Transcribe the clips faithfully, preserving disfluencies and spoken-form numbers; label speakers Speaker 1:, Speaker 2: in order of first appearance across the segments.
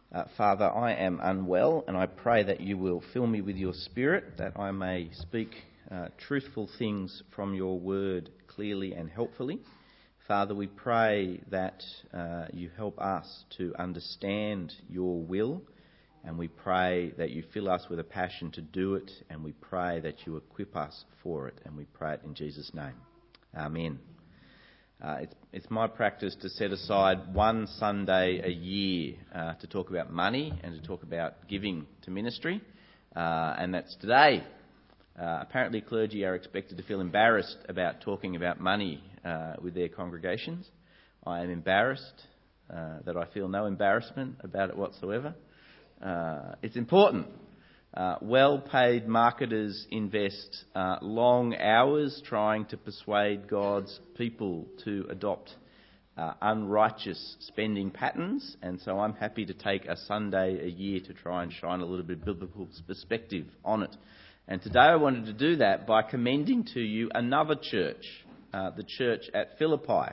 Speaker 1: Uh, Father, I am unwell, and I pray that you will fill me with your Spirit, that I may speak uh, truthful things from your word clearly and helpfully. Father, we pray that uh, you help us to understand your will, and we pray that you fill us with a passion to do it, and we pray that you equip us for it, and we pray it in Jesus' name. Amen. Uh, it's, it's my practice to set aside one Sunday a year uh, to talk about money and to talk about giving to ministry, uh, and that's today. Uh, apparently clergy are expected to feel embarrassed about talking about money uh, with their congregations. I am embarrassed uh, that I feel no embarrassment about it whatsoever. Uh, it's important. Uh, well-paid marketers invest uh, long hours trying to persuade God's people to adopt uh, unrighteous spending patterns, and so I'm happy to take a Sunday a year to try and shine a little bit of biblical perspective on it. And today I wanted to do that by commending to you another church, uh, the church at Philippi. Uh,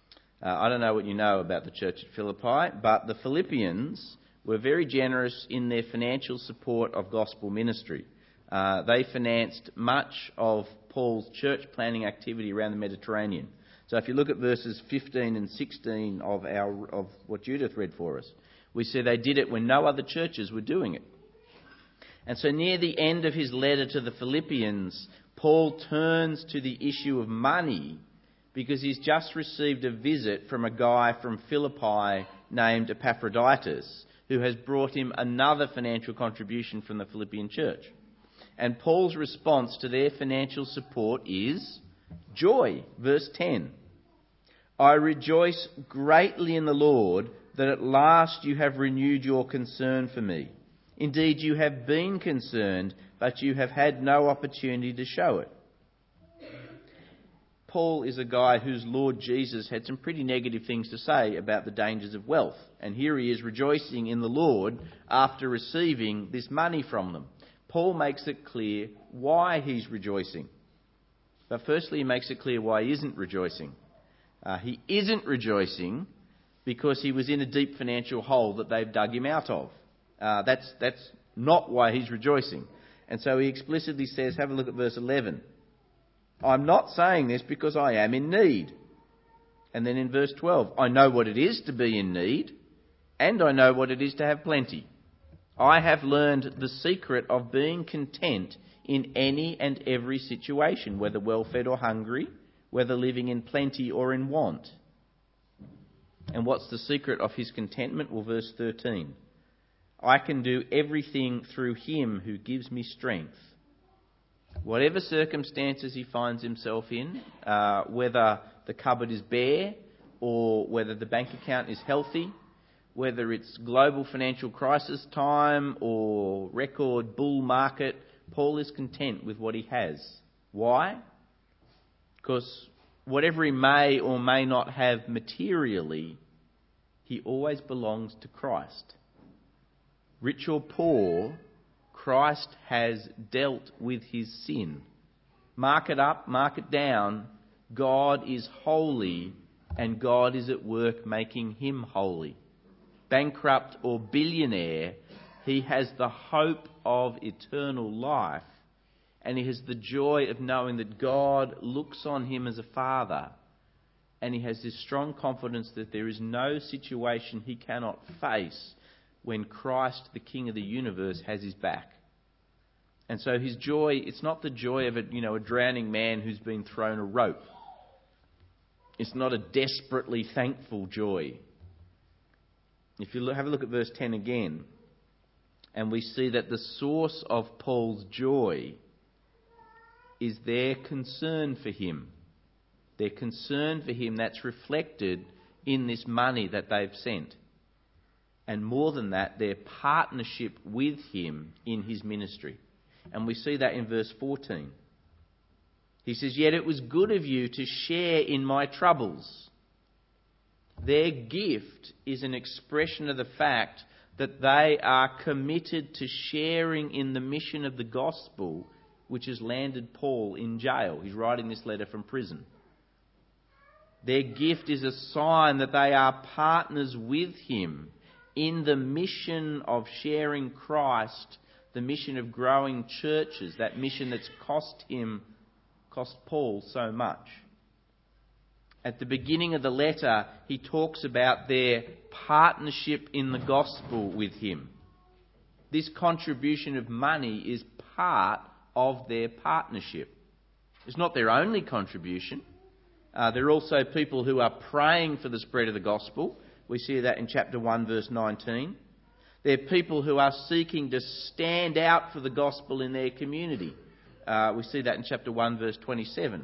Speaker 1: I don't know what you know about the church at Philippi, but the Philippians were very generous in their financial support of gospel ministry. Uh, they financed much of Paul's church planting activity around the Mediterranean. So if you look at verses fifteen and sixteen of our of what Judith read for us, we see they did it when no other churches were doing it. And so near the end of his letter to the Philippians, Paul turns to the issue of money because he's just received a visit from a guy from Philippi named Epaphroditus, who has brought him another financial contribution from the Philippian church. And Paul's response to their financial support is joy. Verse ten. I rejoice greatly in the Lord that at last you have renewed your concern for me. Indeed, you have been concerned, but you have had no opportunity to show it. Paul is a guy whose Lord Jesus had some pretty negative things to say about the dangers of wealth. And here he is rejoicing in the Lord after receiving this money from them. Paul makes it clear why he's rejoicing. But firstly, he makes it clear why he isn't rejoicing. Uh, he isn't rejoicing because he was in a deep financial hole that they've dug him out of. Uh, that's, that's not why he's rejoicing. And so he explicitly says, have a look at verse eleven. I'm not saying this because I am in need. And then in verse twelve, I know what it is to be in need, and I know what it is to have plenty. I have learned the secret of being content in any and every situation, whether well-fed or hungry, whether living in plenty or in want. And what's the secret of his contentment? Well, verse thirteen. I can do everything through him who gives me strength. Whatever circumstances he finds himself in, uh, whether the cupboard is bare or whether the bank account is healthy, whether it's global financial crisis time or record bull market, Paul is content with what he has. Why? Because whatever he may or may not have materially, he always belongs to Christ. Rich or poor, Christ has dealt with his sin. Mark it up, mark it down. God is holy and God is at work making him holy. Bankrupt or billionaire, he has the hope of eternal life, and he has the joy of knowing that God looks on him as a father, and he has this strong confidence that there is no situation he cannot face when Christ, the King of the universe, has his back. And so his joy, it's not the joy of a, you know, a drowning man who's been thrown a rope. It's not a desperately thankful joy. If you have a look at verse ten again, and we see that the source of Paul's joy is their concern for him. Their concern for him, that's reflected in this money that they've sent. And more than that, their partnership with him in his ministry. And we see that in verse fourteen. He says, yet it was good of you to share in my troubles. Their gift is an expression of the fact that they are committed to sharing in the mission of the gospel, which has landed Paul in jail. He's writing this letter from prison. Their gift is a sign that they are partners with him in the mission of sharing Christ, the mission of growing churches, that mission that's cost him, cost Paul so much. At the beginning of the letter, he talks about their partnership in the gospel with him. This contribution of money is part of their partnership. It's not their only contribution. Uh, there are also people who are praying for the spread of the gospel. We see that in chapter one, verse nineteen. They're people who are seeking to stand out for the gospel in their community. Uh, we see that in chapter one, verse twenty-seven.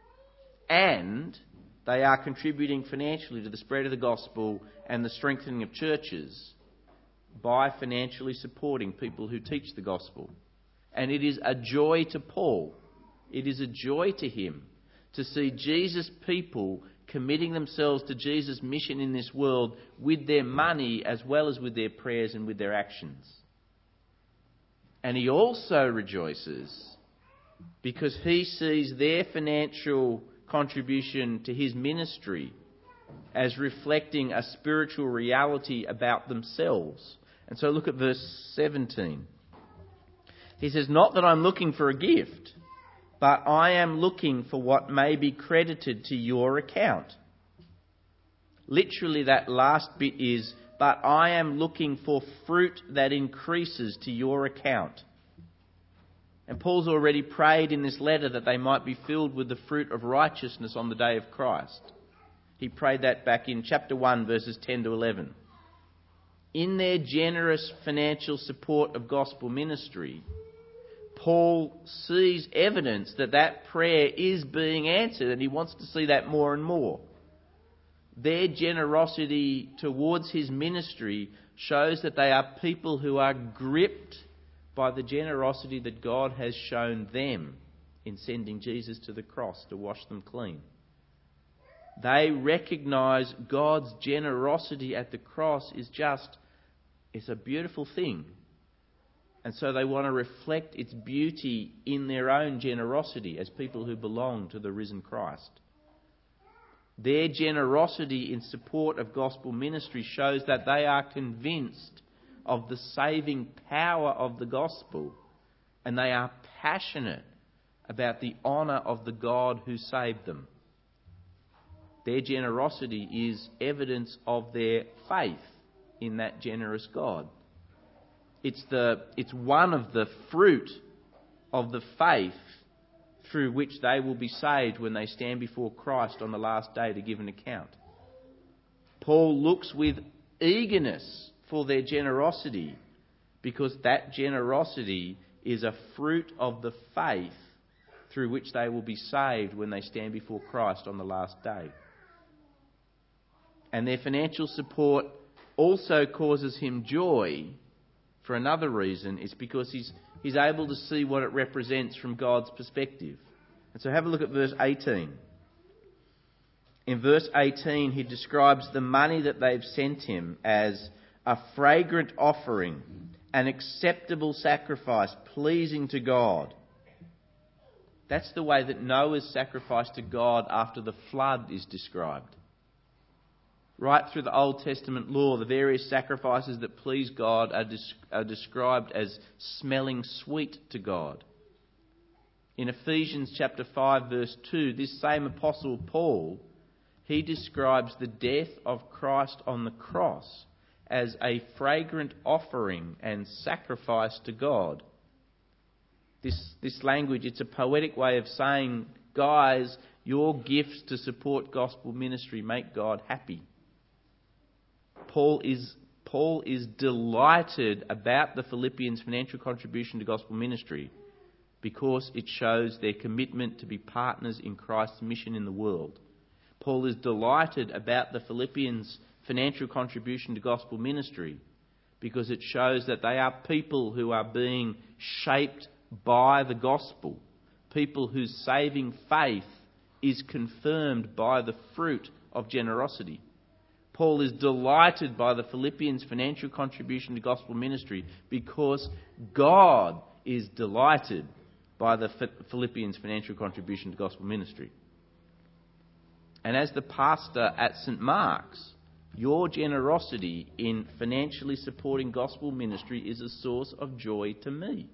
Speaker 1: And they are contributing financially to the spread of the gospel and the strengthening of churches by financially supporting people who teach the gospel. And it is a joy to Paul, it is a joy to him to see Jesus' people committing themselves to Jesus' mission in this world with their money as well as with their prayers and with their actions. And he also rejoices because he sees their financial contribution to his ministry as reflecting a spiritual reality about themselves. And so look at verse seventeen. He says, "Not that I'm looking for a gift, but I am looking for what may be credited to your account." Literally, that last bit is, "But I am looking for fruit that increases to your account." And Paul's already prayed in this letter that they might be filled with the fruit of righteousness on the day of Christ. He prayed that back in chapter one, verses ten to eleven. In their generous financial support of gospel ministry, Paul sees evidence that that prayer is being answered, and he wants to see that more and more. Their generosity towards his ministry shows that they are people who are gripped by the generosity that God has shown them in sending Jesus to the cross to wash them clean. They recognise God's generosity at the cross is just, it's a beautiful thing. And so they want to reflect its beauty in their own generosity as people who belong to the risen Christ. Their generosity in support of gospel ministry shows that they are convinced of the saving power of the gospel, and they are passionate about the honour of the God who saved them. Their generosity is evidence of their faith in that generous God. It's the it's one of the fruit of the faith through which they will be saved when they stand before Christ on the last day to give an account. Paul looks with eagerness for their generosity because that generosity is a fruit of the faith through which they will be saved when they stand before Christ on the last day. And their financial support also causes him joy for another reason. It's because he's, he's able to see what it represents from God's perspective. And so have a look at verse eighteen. In verse eighteen, he describes the money that they've sent him as a fragrant offering, an acceptable sacrifice, pleasing to God. That's the way that Noah's sacrifice to God after the flood is described. Right through the Old Testament law, the various sacrifices that please God are, des- are described as smelling sweet to God. In Ephesians chapter five, verse two, this same apostle Paul, he describes the death of Christ on the cross as a fragrant offering and sacrifice to God. This, this language, it's a poetic way of saying, guys, your gifts to support gospel ministry make God happy. Paul is, Paul is delighted about the Philippians' financial contribution to gospel ministry because it shows their commitment to be partners in Christ's mission in the world. Paul is delighted about the Philippians' financial contribution to gospel ministry because it shows that they are people who are being shaped by the gospel, people whose saving faith is confirmed by the fruit of generosity. Paul is delighted by the Philippians' financial contribution to gospel ministry because God is delighted by the Philippians' financial contribution to gospel ministry. And as the pastor at Saint Mark's, Your generosity in financially supporting gospel ministry is a source of joy to me.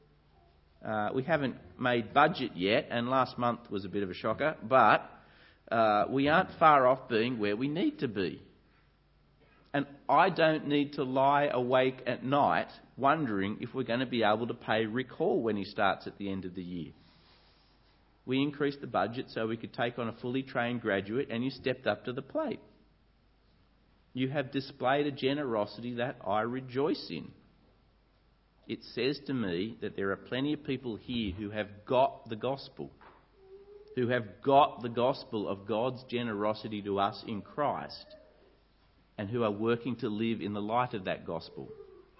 Speaker 1: Uh, we haven't made budget yet, and last month was a bit of a shocker, but uh, we aren't far off being where we need to be. And I don't need to lie awake at night wondering if we're going to be able to pay Rick Hall when he starts at the end of the year. We increased the budget so we could take on a fully trained graduate, and you stepped up to the plate. You have displayed a generosity that I rejoice in. It says to me that there are plenty of people here who have got the gospel, who have got the gospel of God's generosity to us in Christ, and who are working to live in the light of that gospel.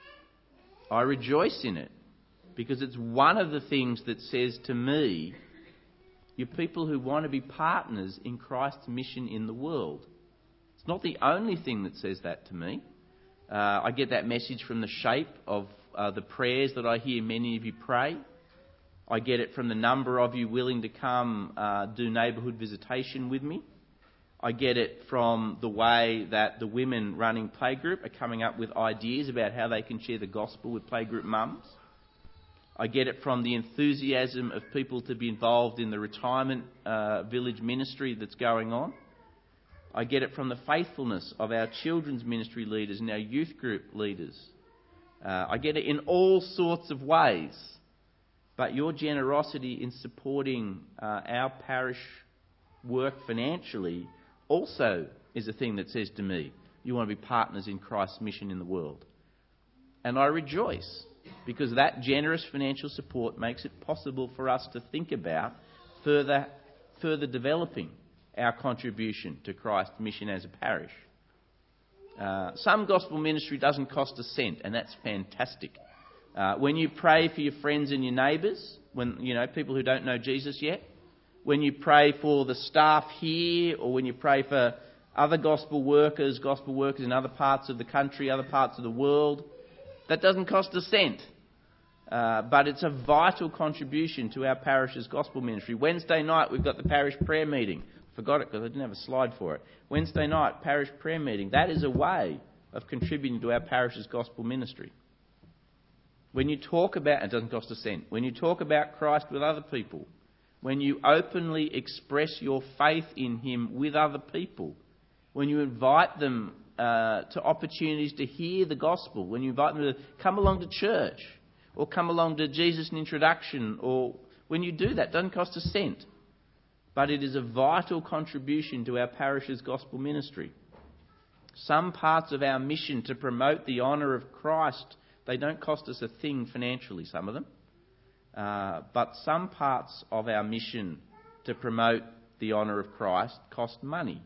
Speaker 1: I rejoice in it because it's one of the things that says to me, you're people who want to be partners in Christ's mission in the world. It's not the only thing that says that to me. Uh, I get that message from the shape of uh, the prayers that I hear many of you pray. I get it from the number of you willing to come uh, do neighbourhood visitation with me. I get it from the way that the women running playgroup are coming up with ideas about how they can share the gospel with playgroup mums. I get it from the enthusiasm of people to be involved in the retirement uh, village ministry that's going on. I get it from the faithfulness of our children's ministry leaders and our youth group leaders. Uh, I get it in all sorts of ways. But your generosity in supporting uh, our parish work financially also is a thing that says to me, you want to be partners in Christ's mission in the world. And I rejoice because that generous financial support makes it possible for us to think about further, further developing our contribution to Christ's mission as a parish. Uh, some gospel ministry doesn't cost a cent, and that's fantastic. Uh, when you pray for your friends and your neighbours, when you know people who don't know Jesus yet, when you pray for the staff here, or when you pray for other gospel workers, gospel workers in other parts of the country, other parts of the world, that doesn't cost a cent. Uh, but it's a vital contribution to our parish's gospel ministry. Wednesday night we've got the parish prayer meeting. Forgot it because I didn't have a slide for it. Wednesday night, parish prayer meeting. That is a way of contributing to our parish's gospel ministry. When you talk about, it doesn't cost a cent, when you talk about Christ with other people, when you openly express your faith in him with other people, when you invite them uh, to opportunities to hear the gospel, when you invite them to come along to church or come along to Jesus in Introduction, or when you do that, it doesn't cost a cent. But it is a vital contribution to our parish's gospel ministry. Some parts of our mission to promote the honour of Christ, they don't cost us a thing financially, some of them. Uh, but some parts of our mission to promote the honour of Christ cost money.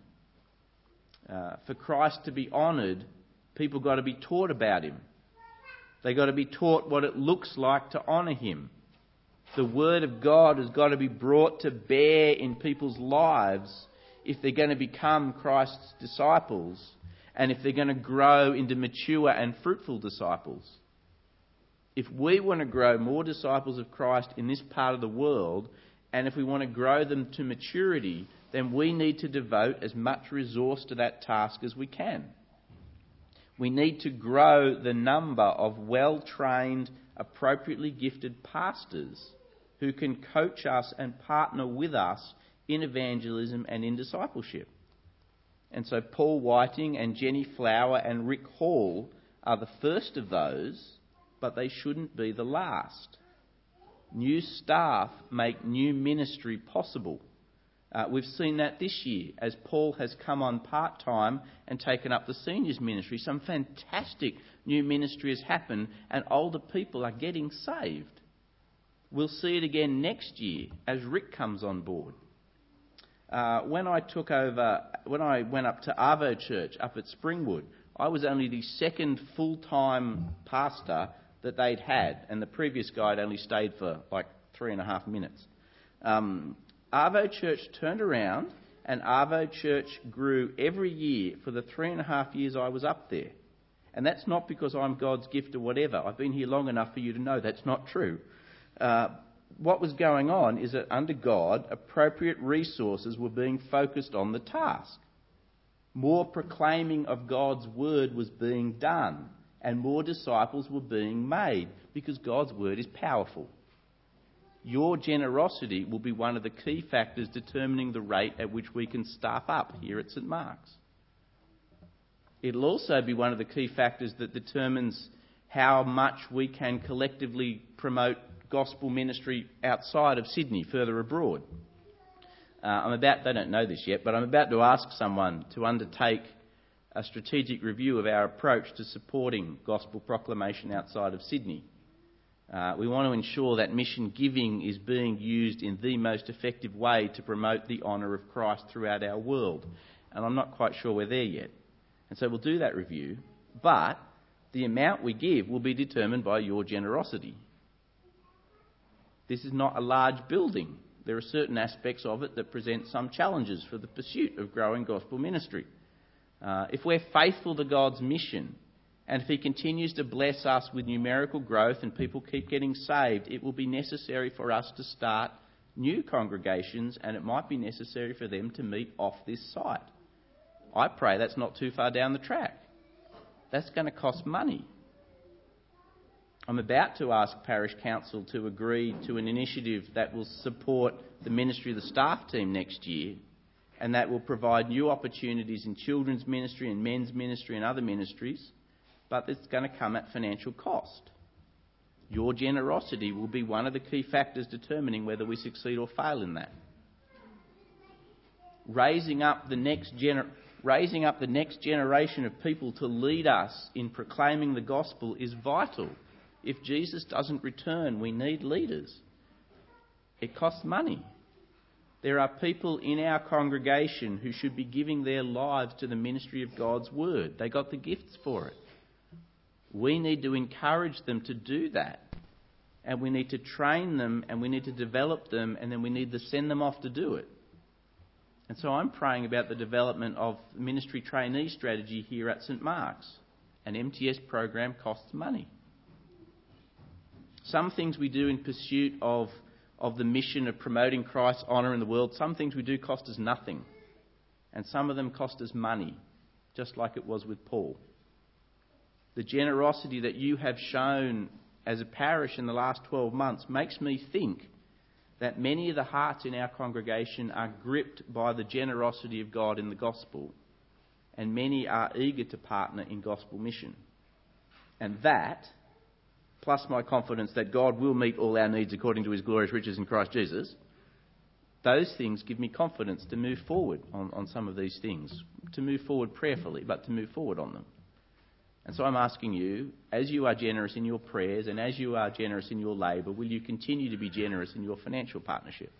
Speaker 1: Uh, for Christ to be honoured, people got to be taught about him. They got to be taught what it looks like to honour him. The Word of God has got to be brought to bear in people's lives if they're going to become Christ's disciples and if they're going to grow into mature and fruitful disciples. If we want to grow more disciples of Christ in this part of the world, and if we want to grow them to maturity, then we need to devote as much resource to that task as we can. We need to grow the number of well-trained, appropriately gifted pastors who can coach us and partner with us in evangelism and in discipleship. And so Paul Whiting and Jenny Flower and Rick Hall are the first of those, but they shouldn't be the last. New staff make new ministry possible. Uh, we've seen that this year as Paul has come on part-time and taken up the seniors ministry. Some fantastic new ministry has happened and older people are getting saved. We'll see it again next year as Rick comes on board. Uh, when I took over, when I went up to Arvo Church up at Springwood, I was only the second full-time pastor that they'd had, and the previous guy had only stayed for like three and a half minutes. Um, Arvo Church turned around, and Arvo Church grew every year for the three and a half years I was up there. And that's not because I'm God's gift or whatever. I've been here long enough for you to know that's not true. Uh, what was going on is that under God, appropriate resources were being focused on the task. More proclaiming of God's word was being done, and more disciples were being made, because God's word is powerful. Your generosity will be one of the key factors determining the rate at which we can staff up here at St Mark's. It'll also be one of the key factors that determines how much we can collectively promote gospel ministry outside of Sydney, further abroad. Uh, I'm about, they don't know this yet, but I'm about to ask someone to undertake a strategic review of our approach to supporting gospel proclamation outside of Sydney. Uh, we want to ensure that mission giving is being used in the most effective way to promote the honour of Christ throughout our world. And I'm not quite sure we're there yet. And so we'll do that review, but the amount we give will be determined by your generosity. This is not a large building. There are certain aspects of it that present some challenges for the pursuit of growing gospel ministry. Uh, if we're faithful to God's mission, and if he continues to bless us with numerical growth and people keep getting saved, it will be necessary for us to start new congregations, and it might be necessary for them to meet off this site. I pray that's not too far down the track. That's going to cost money. I'm about to ask Parish Council to agree to an initiative that will support the ministry of the staff team next year, and that will provide new opportunities in children's ministry and men's ministry and other ministries, but it's going to come at financial cost. Your generosity will be one of the key factors determining whether we succeed or fail in that. Raising up the next gener- raising up the next generation of people to lead us in proclaiming the gospel is vital. If Jesus doesn't return, we need leaders. It costs money. There are people in our congregation who should be giving their lives to the ministry of God's word. They got the gifts for it. We need to encourage them to do that. And we need to train them, and we need to develop them, and then we need to send them off to do it. And so I'm praying about the development of ministry trainee strategy here at St Mark's. An M T S program costs money. Some things we do in pursuit of, of the mission of promoting Christ's honour in the world, some things we do cost us nothing. And some of them cost us money, just like it was with Paul. The generosity that you have shown as a parish in the last twelve months makes me think that many of the hearts in our congregation are gripped by the generosity of God in the gospel, and many are eager to partner in gospel mission. And that, plus my confidence that God will meet all our needs according to his glorious riches in Christ Jesus, those things give me confidence to move forward on, on some of these things, to move forward prayerfully, but to move forward on them. And so I'm asking you, as you are generous in your prayers and as you are generous in your labour, will you continue to be generous in your financial partnership?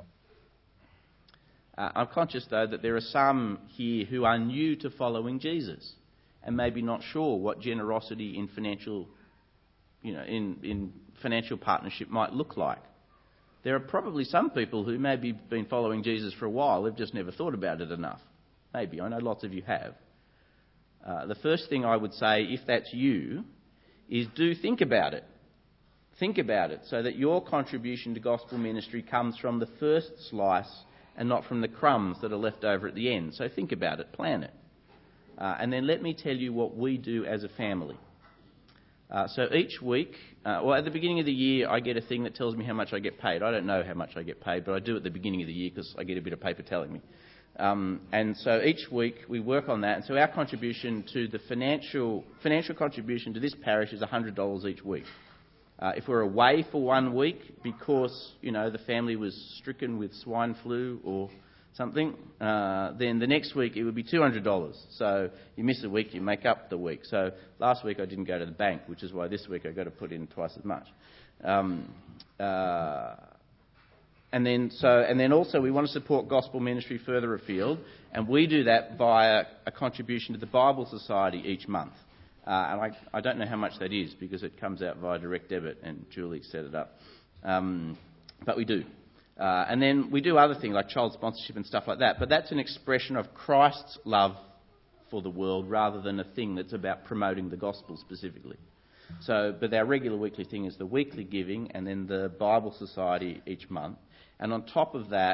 Speaker 1: Uh, I'm conscious, though, that there are some here who are new to following Jesus and maybe not sure what generosity in financial, you know, in, in financial partnership might look like. There are probably some people who maybe have been following Jesus for a while, they've just never thought about it enough. Maybe, I know lots of you have. Uh, the first thing I would say, if that's you, is do think about it. Think about it so that your contribution to gospel ministry comes from the first slice and not from the crumbs that are left over at the end. So think about it, plan it. Uh, and then let me tell you what we do as a family. Uh, so each week, uh, well, at the beginning of the year, I get a thing that tells me how much I get paid. I don't know how much I get paid, but I do at the beginning of the year because I get a bit of paper telling me. Um, and so each week we work on that. And so our contribution to the financial financial contribution to this parish is one hundred dollars each week. Uh, if we're away for one week because, you know, the family was stricken with swine flu or something, uh, then the next week it would be two hundred dollars. So you miss a week, you make up the week. So last week I didn't go to the bank, which is why this week I've got to put in twice as much. Um, uh, And then, so, and then also we want to support gospel ministry further afield, and we do that via a contribution to the Bible Society each month. Uh, and I, I don't know how much that is because it comes out via direct debit, and Julie set it up. Um, but we do. Uh, and then we do other things like child sponsorship and stuff like that. But that's an expression of Christ's love for the world rather than a thing that's about promoting the gospel specifically. So, but our regular weekly thing is the weekly giving and then the Bible Society each month. And on top of that,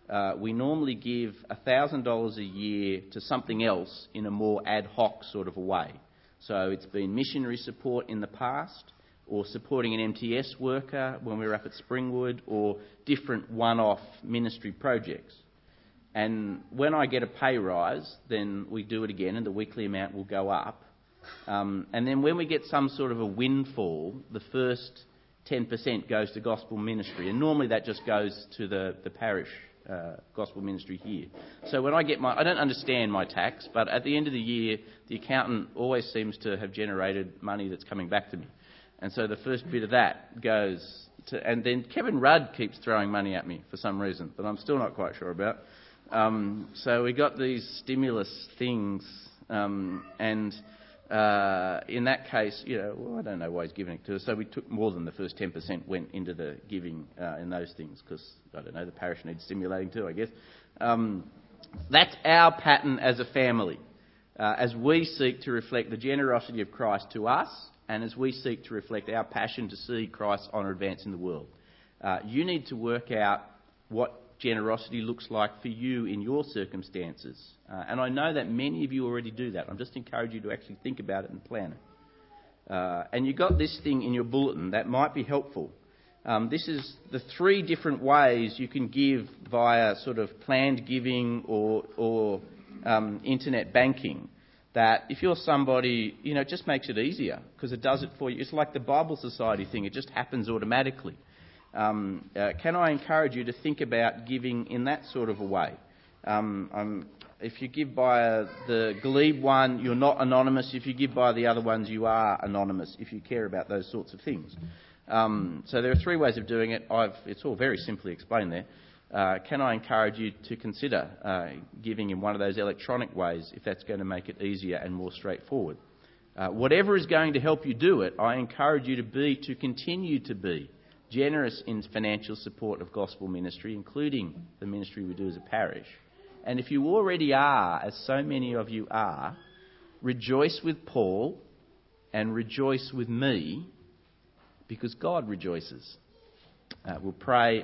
Speaker 1: uh, we normally give one thousand dollars a year to something else in a more ad hoc sort of a way. So it's been missionary support in the past, or supporting an M T S worker when we were up at Springwood, or different one-off ministry projects. And when I get a pay rise, then we do it again and the weekly amount will go up. Um, and then when we get some sort of a windfall, the first ten percent goes to gospel ministry. And normally that just goes to the, the parish uh, gospel ministry here. So when I get my... I don't understand my tax, but at the end of the year, the accountant always seems to have generated money that's coming back to me. And so the first bit of that goes to... And then Kevin Rudd keeps throwing money at me for some reason, but I'm still not quite sure about. Um, so we got these stimulus things, um, and uh, in that case, you know, well, I don't know why he's giving it to us. So we took more than the first ten percent went into the giving uh, in those things, because, I don't know, the parish needs stimulating too, I guess. Um, that's our pattern as a family, uh, as we seek to reflect the generosity of Christ to us, and as we seek to reflect our passion to see Christ's honour advance in the world. Uh, you need to work out what generosity looks like for you in your circumstances. Uh, and I know that many of you already do that. I'm just encouraging you to actually think about it and plan it. Uh, and you've got this thing in your bulletin that might be helpful. Um, this is the three different ways you can give via sort of planned giving or, or um, internet banking. That if you're somebody, you know, it just makes it easier because it does it for you. It's like the Bible Society thing. It just happens automatically. Um, uh, can I encourage you to think about giving in that sort of a way? Um, um, if you give by uh, the Glebe one, you're not anonymous. If you give by the other ones, you are anonymous if you care about those sorts of things. Um, so there are three ways of doing it. I've, it's all very simply explained there. Uh, can I encourage you to consider uh, giving in one of those electronic ways if that's going to make it easier and more straightforward? Uh, whatever is going to help you do it, I encourage you to be, to continue to be generous in financial support of gospel ministry, including the ministry we do as a parish. And if you already are, as so many of you are, rejoice with Paul and rejoice with me, because God rejoices. Uh, we'll pray.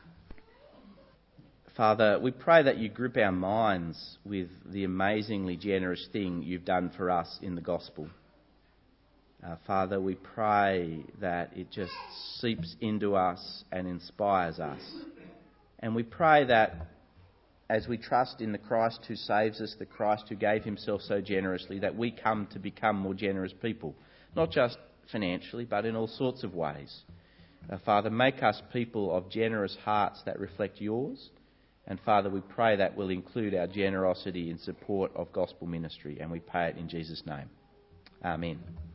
Speaker 1: Father, we pray that you grip our minds with the amazingly generous thing you've done for us in the gospel. Uh, Father, we pray that it just seeps into us and inspires us. And we pray that as we trust in the Christ who saves us, the Christ who gave himself so generously, that we come to become more generous people, not just financially, but in all sorts of ways. Uh, Father, make us people of generous hearts that reflect yours. And Father, we pray that will include our generosity in support of gospel ministry, and we pray it in Jesus' name. Amen.